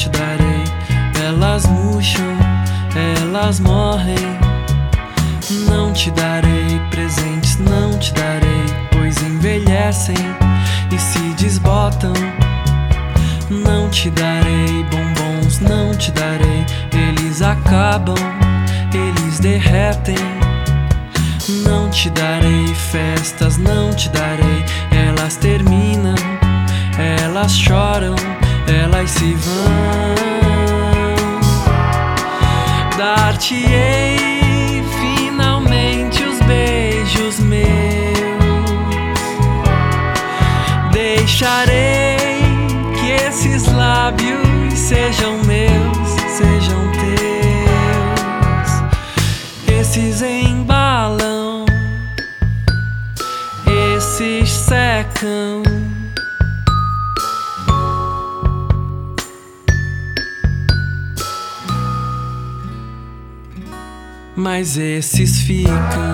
te darei. Elas murcham, elas morrem. Não te darei presentes, não te darei, pois envelhecem e se desbotam. Não te darei bombons, não te darei, eles acabam, eles derretem. Não te darei festas, não te darei, elas terminam, elas choram, elas se vão. Dar-te-ei finalmente os beijos meus, deixarei que esses lábios sejam meus, sejam teus. Esses embalam, esses secam, mas esses ficam.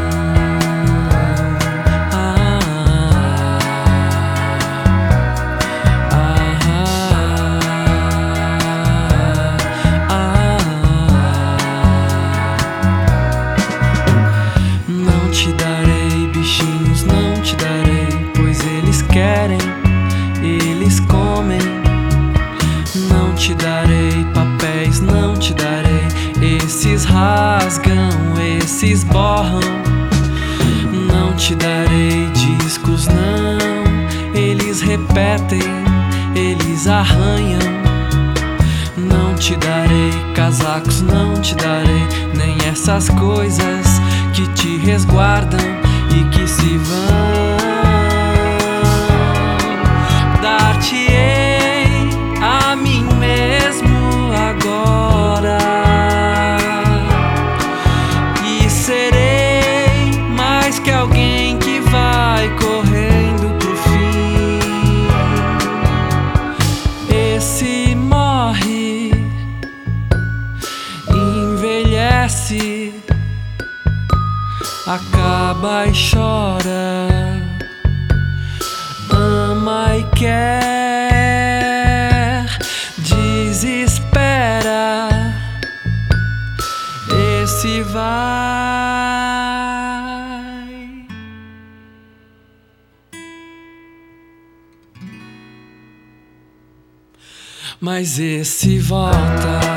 Não te darei bichinhos, não te darei, pois eles querem, eles comem. Não te darei papéis, não te darei, esses rasgam, esses borram. Não te darei discos, não, eles repetem, eles arranham. Não te darei casacos, não te darei, nem essas coisas que te resguardam e que se vão. Dar-te-ei a mim mesmo agora, e serei mais que alguém que vai correndo pro fim. Esse morre, envelhece, acaba e chora, ama e quer, desespera, esse vai, mas esse volta.